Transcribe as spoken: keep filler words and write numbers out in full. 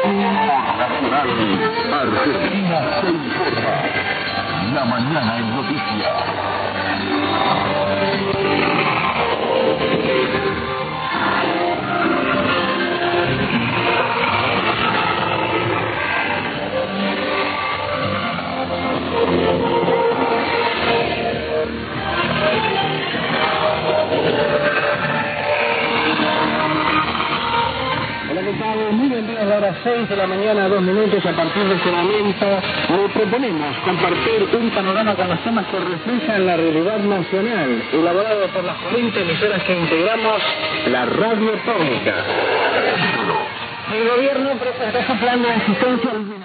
Nacional, Argentina se informa. La mañana en noticias. Muy buen día, a la hora seis de la mañana, dos minutos. A partir de este momento le proponemos compartir un panorama con los temas que reflejan la realidad nacional, elaborado por las cuarenta emisoras que integramos la radio pública. El gobierno presentó su plan de asistencia al